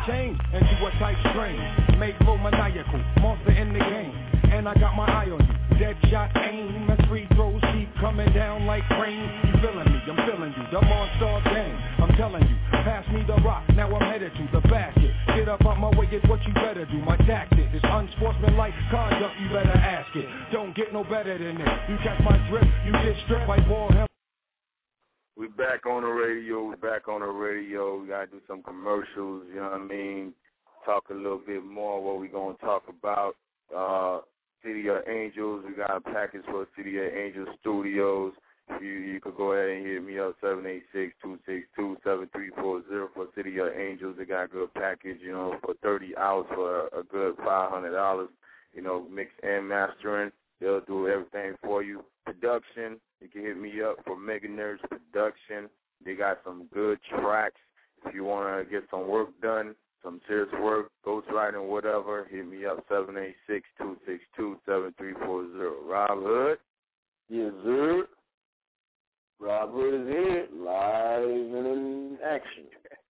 chain and do a tight strain. Make flow maniacal, monster in the game. And I got my eye on you, dead shot aim. As free throws keep coming down like rain. You feeling me, I'm feeling you, the monster game. I'm telling you, pass me the rock, now I'm headed to the basket. Get up on my way, it's what you better do. My tactic is unsportsmanlike conduct, you better ask it. Don't get no better than this. You catch my drip, you get stripped like ball hell. We back on the radio. We got to do some commercials, you know what I mean? Talk a little bit more what we going to talk about. City of Angels, we got a package for City of Angels Studios. You could go ahead and hit me up, 786-262-7340 for City of Angels. They got a good package, you know, for 30 hours for a good $500, you know, mix and mastering. They'll do everything for you. Production, you can hit me up for Mega Nerds Production. They got some good tracks. If you want to get some work done, some serious work, ghostwriting, whatever, hit me up, 786-262-7340. Rob Hood? Yes, sir. Rob Hood is here, live and in action.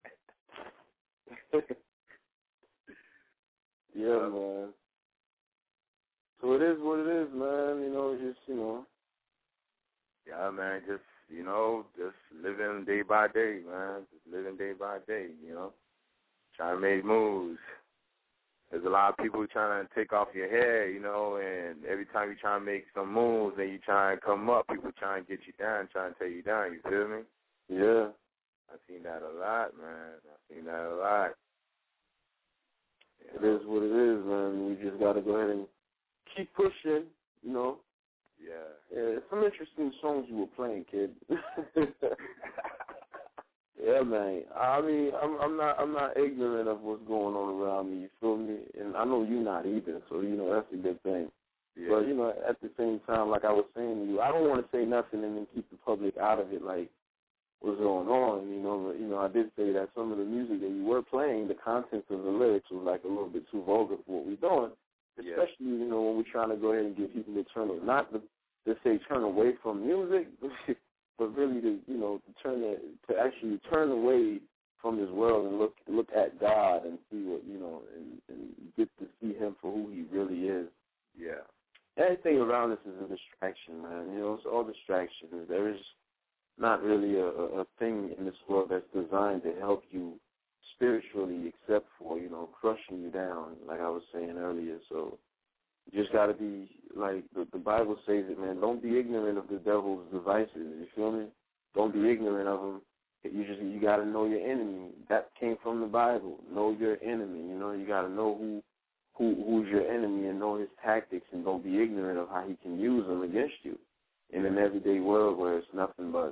Yeah, man. So it is what it is, man. You know, just, you know. Yeah, man, just living day by day, man. Just living day by day, you know. Trying to make moves. There's a lot of people trying to take off your head, you know, and every time you try to make some moves and you try and come up, people trying to get you down, trying to take you down, you feel me? Yeah. I've seen that a lot, man. It is what it is, man. We just got to go ahead and keep pushing, you know. Yeah. Some interesting songs you were playing, kid. Yeah, man. I mean, I'm not ignorant of what's going on around me. You feel me? And I know you're not either. So you know that's a good thing. Yeah. But you know, at the same time, like I was saying to you, I don't want to say nothing and then keep the public out of it. Like what's going on? You know, but, I did say that some of the music that you were playing, the contents of the lyrics was like a little bit too vulgar for what we're doing. Especially when we're trying to go ahead and get people to turn away from music. But really to actually turn away from this world and look at God and see what and get to see Him for who He really is. Yeah. Everything around us is a distraction, man. It's all distractions. There is not really a thing in this world that's designed to help you spiritually, except for crushing you down, like I was saying earlier. So you just got to be, like the Bible says it, man, don't be ignorant of the devil's devices, you feel me? Don't be ignorant of them. You got to know your enemy. That came from the Bible. Know your enemy, you got to know who's your enemy and know his tactics, and don't be ignorant of how he can use them against you in an everyday world where it's nothing but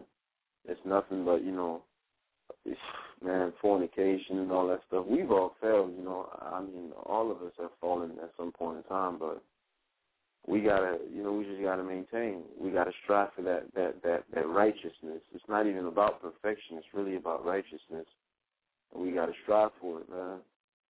fornication and all that stuff. We've all failed, I mean, all of us have fallen at some point in time, but we gotta, we just gotta maintain. We gotta strive for that righteousness. It's not even about perfection. It's really about righteousness. And we gotta strive for it, man.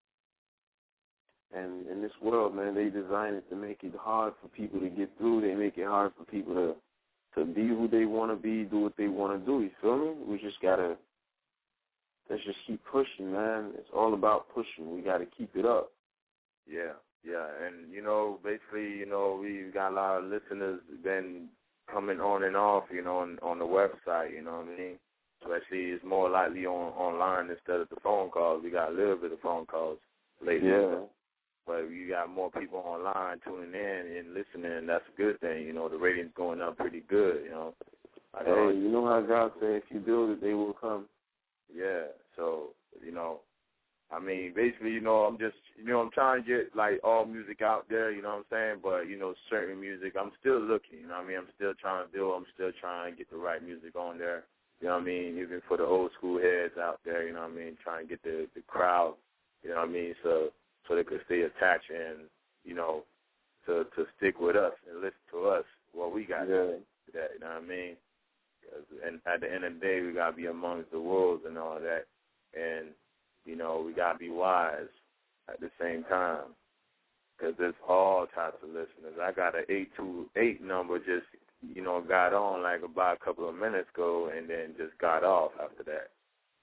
And in this world, man, they design it to make it hard for people to get through. They make it hard for people to be who they want to be, do what they want to do. You feel me? We just gotta. Let's just keep pushing, man. It's all about pushing. We got to keep it up. Yeah. And, basically, we've got a lot of listeners been coming on and off, on the website, you know what I mean? Especially it's more likely online instead of the phone calls. We got a little bit of phone calls lately. Yeah. But you got more people online tuning in and listening. That's a good thing. The rating's going up pretty good, Hey, you know how God said, if you build it, they will come. Yeah, so, I mean, basically, I'm just, I'm trying to get, like, all music out there, you know what I'm saying? But, certain music, I'm still looking, you know what I mean? I'm still trying to build, I'm still trying to get the right music on there, you know what I mean? Even for the old school heads out there, you know what I mean? Trying to get the crowd, you know what I mean? So they could stay attached and, to stick with us and listen to us, what we got to do that, you know what I mean? And at the end of the day, we got to be amongst the wolves and all that. And, we got to be wise at the same time, because there's all types of listeners. I got an 828 number just, got on like about a couple of minutes ago and then just got off after that.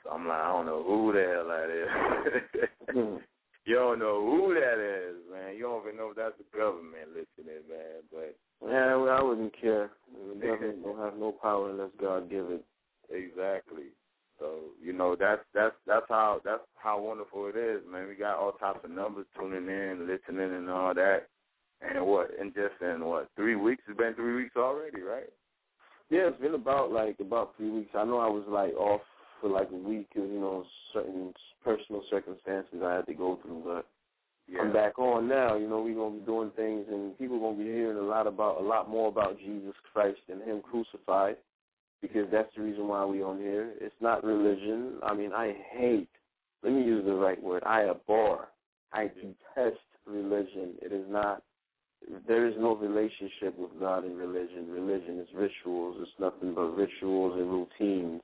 I'm like, I don't know who the hell that is. You don't know who that is, man. You don't even know if that's the government listening, man. But yeah, well, I wouldn't care. The government don't have no power unless God give it. Exactly. So that's how wonderful it is, man. We got all types of numbers tuning in, listening, and all that. And in 3 weeks? It's been 3 weeks already, right? Yeah, it's been about 3 weeks. I know I was off for a week, certain personal circumstances I had to go through, but I'm back on now. We're gonna be doing things, and people are gonna be hearing a lot more about Jesus Christ and Him crucified, because that's the reason why we're on here. It's not religion. I mean, I hate. Let me use the right word. I abhor. I detest religion. It is not. There is no relationship with God in religion. Religion is rituals. It's nothing but rituals and routines.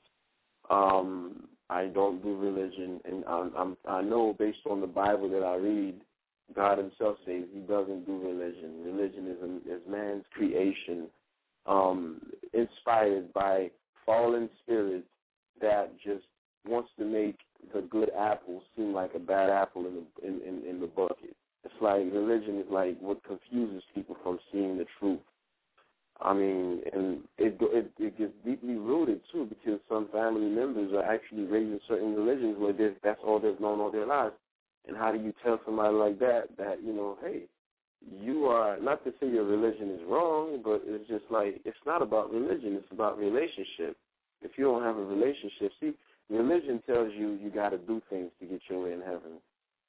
I don't do religion, and I know based on the Bible that I read, God Himself says He doesn't do religion. Religion is man's creation, inspired by fallen spirits that just wants to make the good apple seem like a bad apple in the bucket. It's like religion is like what confuses people from seeing the truth. I mean, and it gets deeply rooted, too, because some family members are actually raised in certain religions where that's all they've known all their lives. And how do you tell somebody like that, hey, you are, not to say your religion is wrong, but it's just like, it's not about religion, it's about relationship. If you don't have a relationship, see, religion tells you got to do things to get your way in heaven.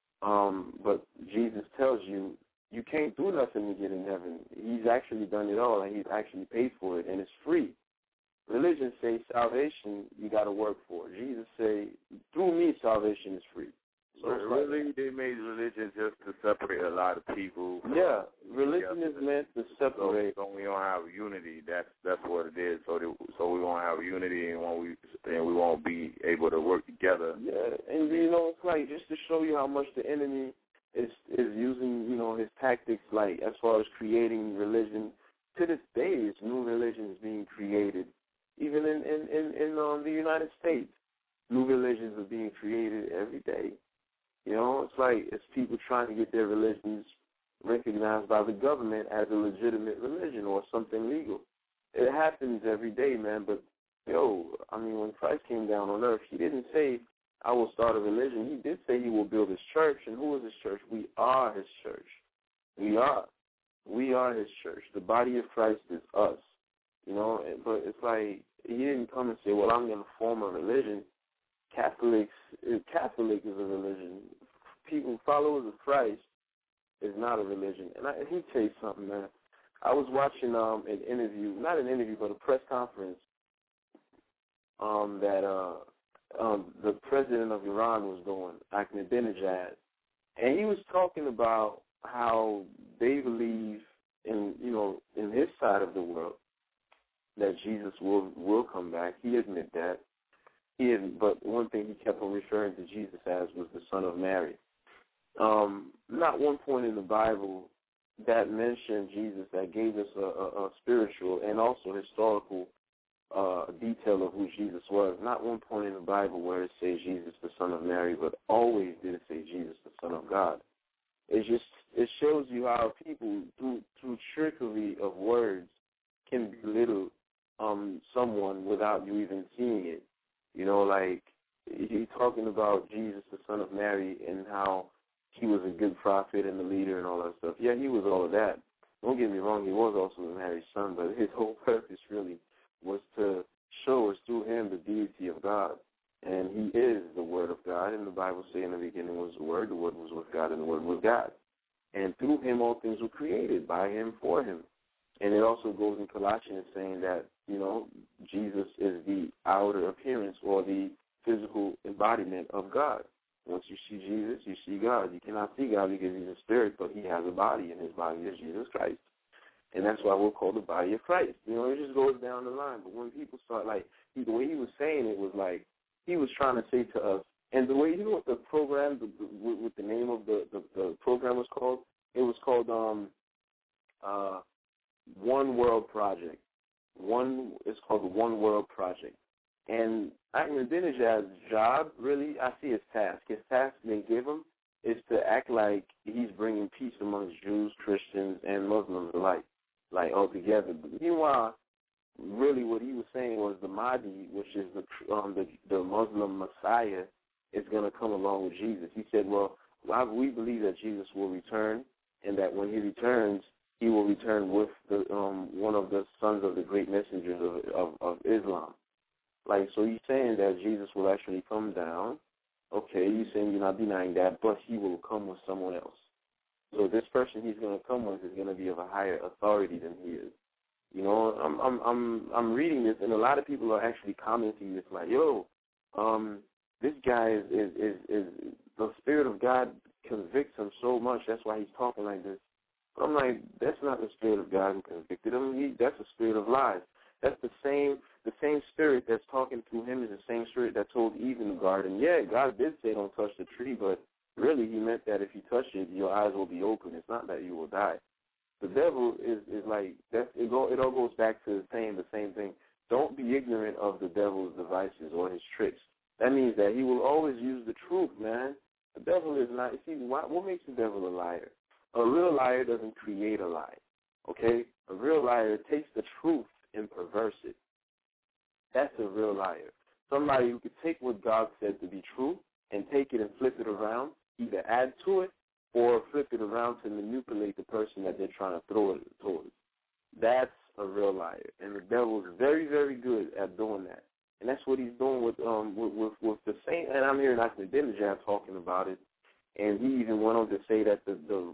But Jesus tells you can't do nothing to get in heaven. He's actually done it all, and He's actually paid for it, and it's free. Religion says salvation you got to work for. Jesus say, through me, salvation is free. So really, they made religion just to separate a lot of people. Yeah, religion is meant to separate. So we don't have unity. That's what it is. So we won't have unity, and we won't be able to work together. Yeah, and it's like just to show you how much the enemy is using his tactics, like as far as creating religion. To this day, it's new religions being created. Even in the United States, new religions are being created every day. It's like it's people trying to get their religions recognized by the government as a legitimate religion or something legal. It happens every day, man. But, when Christ came down on earth, He didn't say, I will start a religion. He did say He will build His church. And who is His church? We are His church. We are His church. The body of Christ is us. But it's like He didn't come and say, well, I'm going to form a religion. Catholic is a religion. People, followers of Christ, is not a religion. And let me tell you something, man. I was watching an interview, not an interview, but a press conference that the president of Iran was doing, Ahmadinejad, and he was talking about how they believe in his side of the world that Jesus will come back. He admitted that. But one thing he kept on referring to Jesus as was the Son of Mary. Not one point in the Bible that mentioned Jesus that gave us a spiritual and also historical detail of who Jesus was. Not one point in the Bible where it says Jesus the Son of Mary, but always did it say Jesus the Son of God. It shows you how people through trickery of words can belittle someone without you even seeing it. Like he's talking about Jesus the Son of Mary and how he was a good prophet and a leader and all that stuff. Yeah, he was all of that. Don't get me wrong, he was also Mary's son, but his whole purpose really was to show us through him the deity of God. And he is the Word of God, and the Bible says in the beginning was the Word was with God, and the Word was God. And through him all things were created, by him, for him. And it also goes in Colossians saying that, Jesus is the outer appearance or the physical embodiment of God. Once you see Jesus, you see God. You cannot see God because he's a spirit, but he has a body, and his body is Jesus Christ. And that's why we're called the body of Christ. It just goes down the line. But when people start, the way he was saying it was like he was trying to say to us, and the way, what the program, with the name of the program was called? It was called One World Project. It's called the One World Project. And Ahmadinejad's job, really, I see his task. His task they give him is to act like he's bringing peace amongst Jews, Christians, and Muslims alike, like all together. But meanwhile, really what he was saying was the Mahdi, which is the Muslim Messiah, is going to come along with Jesus. He said, well, we believe that Jesus will return, and that when he returns, he will return with the one of the sons of the great messengers of Islam. Like, so he's saying that Jesus will actually come down. Okay, you're saying you're not denying that, but he will come with someone else. So this person he's going to come with is going to be of a higher authority than he is. You know, I'm reading this, and a lot of people are actually commenting this, like, yo, this guy is the Spirit of God convicts him so much. That's why he's talking like this. But I'm like, that's not the Spirit of God who convicted him. That's the spirit of lies. That's the same spirit that's talking to him is the same spirit that told Eve in the garden. Yeah, God did say don't touch the tree, but really he meant that if you touch it, your eyes will be open. It's not that you will die. The devil is like that. It all goes back to the same thing. Don't be ignorant of the devil's devices or his tricks. That means that he will always use the truth, man. The devil is not. See, what makes the devil a liar? A real liar doesn't create a lie. Okay, a real liar takes the truth and perverse it. That's a real liar. Somebody who could take what God said to be true and take it and flip it around, either add to it or flip it around to manipulate the person that they're trying to throw it towards. That's a real liar. And the devil is very, very good at doing that. And that's what he's doing with the same. And I'm hearing Ahmadinejad talking about it. And he even went on to say that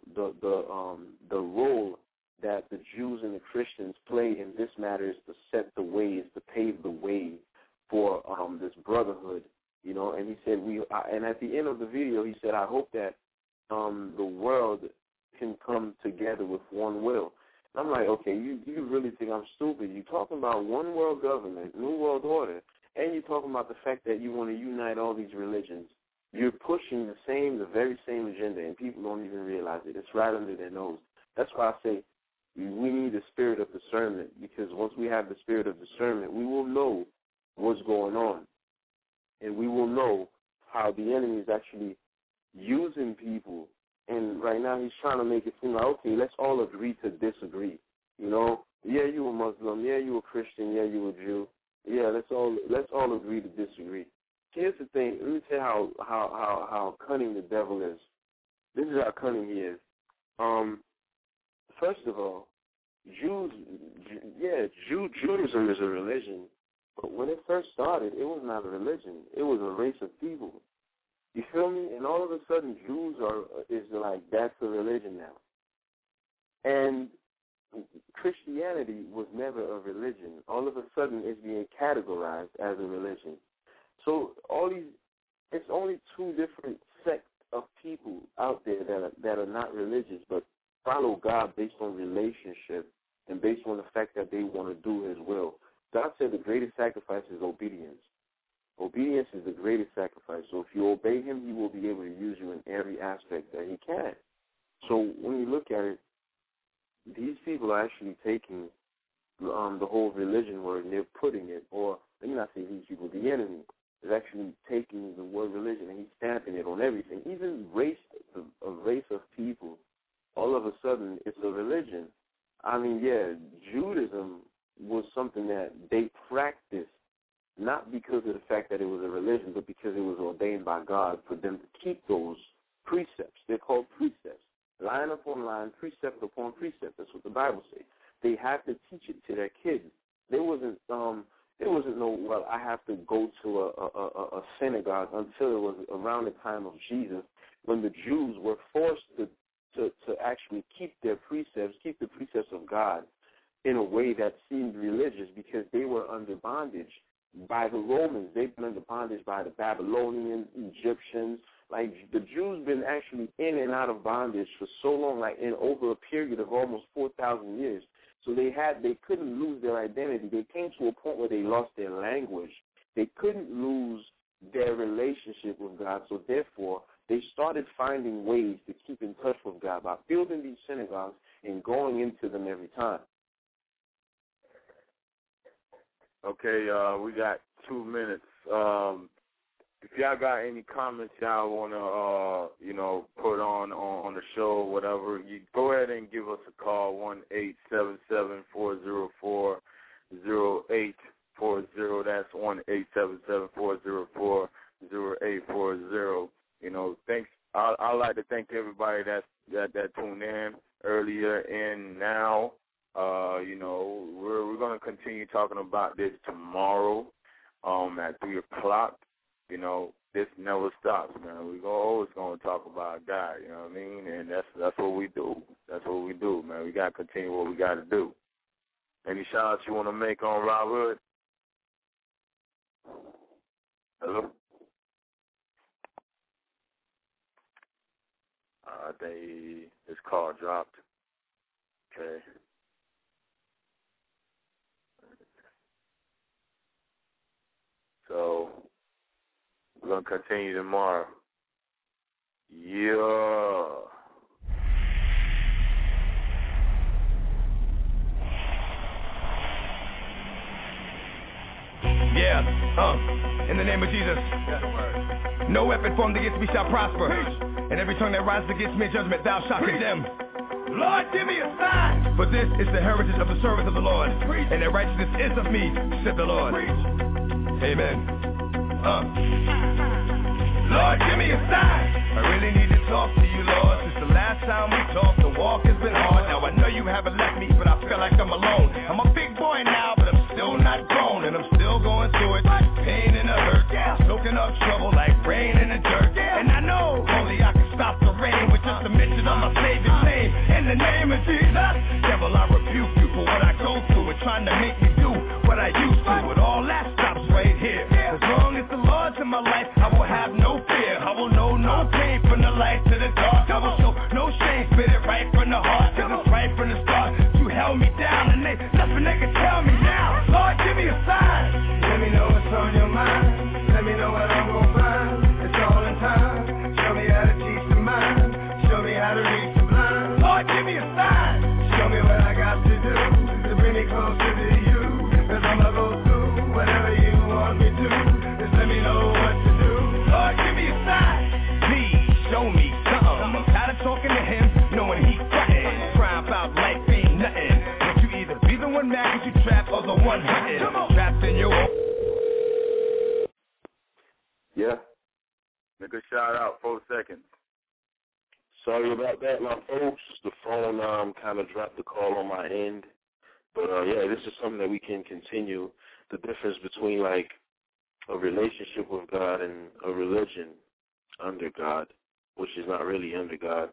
the role that the Jews and the Christians play in this matter is to set the way, is to pave the way for this brotherhood, you know. And he said and at the end of the video, he said, I hope that the world can come together with one will. And I'm like, okay, you really think I'm stupid? You're talking about one world government, new world order, and you're talking about the fact that you want to unite all these religions. You're pushing the very same agenda, and people don't even realize it. It's right under their nose. That's why I say we need the spirit of discernment, because once we have the spirit of discernment, we will know what's going on, and we will know how the enemy is actually using people. And right now he's trying to make it seem like, okay, let's all agree to disagree. You know, yeah, you a Muslim, yeah, you a Christian, yeah, you a Jew. Yeah, let's all agree to disagree. Here's the thing. Let me tell you how cunning the devil is. This is how cunning he is. First of all, Judaism is a religion, but when it first started, it was not a religion. It was a race of people. You feel me? And all of a sudden, Jews is like, that's a religion now. And Christianity was never a religion. All of a sudden, it's being categorized as a religion. So it's only two different sects of people out there that are not religious, but follow God based on relationship and based on the fact that they want to do his will. God said the greatest sacrifice is obedience. Obedience is the greatest sacrifice. So if you obey him, he will be able to use you in every aspect that he can. So when you look at it, these people are actually taking the whole religion word and they're putting it, or let me not say these people, the enemy is actually taking the word religion and he's stamping it on everything. Even a race of people, all of a sudden it's a religion. I mean, yeah, Judaism was something that they practiced, not because of the fact that it was a religion, but because it was ordained by God for them to keep those precepts. They're called precepts. Line upon line, precept upon precept. That's what the Bible says. They have to teach it to their kids. There wasn't no, well, I have to go to a synagogue until it was around the time of Jesus, when the Jews were forced to actually keep their precepts, keep the precepts of God in a way that seemed religious, because they were under bondage by the Romans. They've been under bondage by the Babylonians, Egyptians. Like, the Jews been actually in and out of bondage for so long, like in over a period of almost 4,000 years. So they couldn't lose their identity. They came to a point where they lost their language. They couldn't lose their relationship with God. So therefore, they started finding ways to keep in touch with God by building these synagogues and going into them every time. Okay, we got 2 minutes. If y'all got any comments y'all want to, put on the show, whatever, you go ahead and give us a call, 1-877-404-0840. That's 1-877-404-0840. Thanks. I'd like to thank everybody that tuned in earlier and now. We're going to continue talking about this tomorrow at 3 o'clock. This never stops, man. We're always going to talk about God, you know what I mean? And that's what we do. That's what we do, man. We got to continue what we got to do. Any shout-outs you want to make on Rob Hood? Hello? I think his call dropped. Okay. So we're going to continue tomorrow. Yeah. In the name of Jesus. No weapon formed against me shall prosper. And every tongue that rises against me in judgment thou shalt condemn. Lord, give me a sign. For this is the heritage of the servants of the Lord. And their righteousness is of me, said the Lord. Amen. Lord, give me a sign. I really need to talk to you, Lord. Since the last time we talked, the walk has been hard. Now I know you haven't left me, but I feel like I'm alone. I'm a big boy now, but I'm still not grown. And I'm still going through it. Pain and a hurt. Soaking up trouble like rain in the dirt. And I know only I can stop the rain with just a mention of my Savior's name. In the name of Jesus. Devil, I rebuke you for what I go through and trying to make me do what I used to. But all that stops right here. As long as the Lord's in my life, I will have no fear. I will know no pain from the light to the dark. I will show no shame, spit it right from the heart. Cause it's right from the start. You held me down and nothing they can tell me now. Lord, give me a sign. Let me know what's on your mind. Let me know what I'm gonna find. It's all in time. Show me how to teach the mind. Show me how to reach the blind. Lord, give me a sign. Show me what I got to do to bring me closer to you. Cause I'm gonna go through whatever you want me to. Just let me know what to do. Lord, give me a sign. Please show me something. I'm tired of talking to him, knowing he's frontin'. Crying about life ain't nothing. But you either be the one mad cause you trapped or the one hunting. Trapped in your own. Yeah. Make a shout out, 4 seconds. Sorry about that, my folks. The phone kind of dropped the call on my end. But, this is something that we can continue. The difference between, like, a relationship with God and a religion under God, which is not really under God,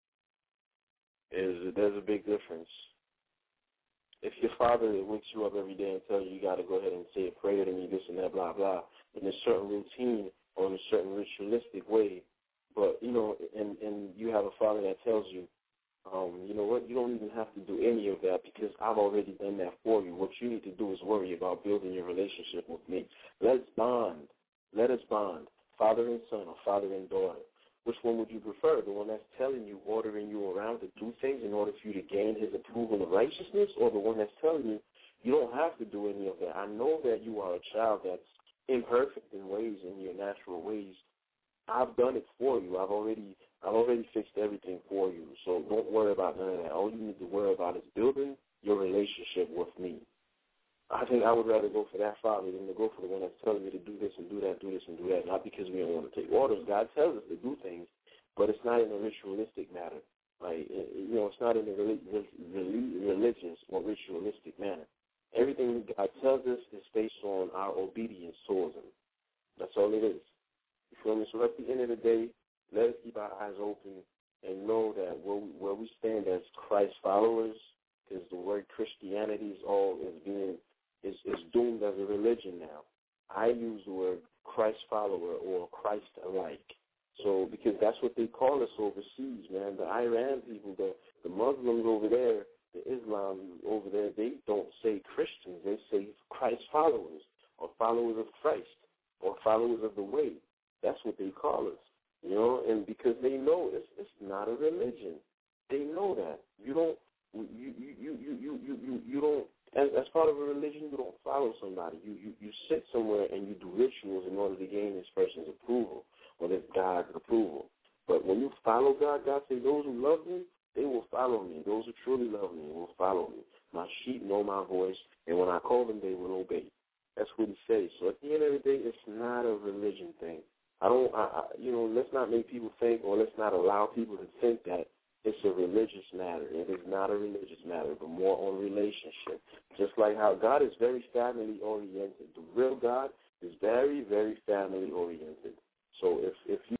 is there's a big difference. If your father wakes you up every day and tells you got to go ahead and say a prayer to me, this and that, blah, blah, in a certain routine or in a certain ritualistic way, but, and you have a father that tells you, you know what, you don't even have to do any of that because I've already done that for you. What you need to do is worry about building your relationship with me. Let's bond. Let us bond, father and son or father and daughter. Which one would you prefer? The one that's telling you, ordering you around to do things in order for you to gain his approval of righteousness, or the one that's telling you, you don't have to do any of that. I know that you are a child that's imperfect in ways, in your natural ways. I've done it for you. I've already fixed everything for you. So don't worry about none of that. All you need to worry about is building your relationship with me. I think I would rather go for that father than to go for the one that's telling me to do this and do that, do this and do that. Not because we don't want to take orders. God tells us to do things, but it's not in a ritualistic manner. Like, it's not in a religious or ritualistic manner. Everything God tells us is based on our obedience towards him. That's all it is. You feel me? So at the end of the day, let us keep our eyes open and know that where we stand as Christ followers, because the word Christianity is doomed as a religion now. I use the word Christ follower or Christ alike. So because that's what they call us overseas, man. The Iran people, the Muslims over there, the Islam over there, they don't say Christians. They say Christ followers or followers of Christ or followers of the way. That's what they call us, and because they know it's not a religion. They know that. You don't as part of a religion, you don't follow somebody. You sit somewhere and you do rituals in order to gain this person's approval or this God's approval. But when you follow God, God says, those who love me, they will follow me. Those who truly love me will follow me. My sheep know my voice, and when I call them, they will obey. That's what he says. So at the end of the day, it's not a religion thing. Let's not make people think, or let's not allow people to think that it's a religious matter. It is not a religious matter, but more on relationship. Just like how God is very family-oriented. The real God is very, very family-oriented. So if you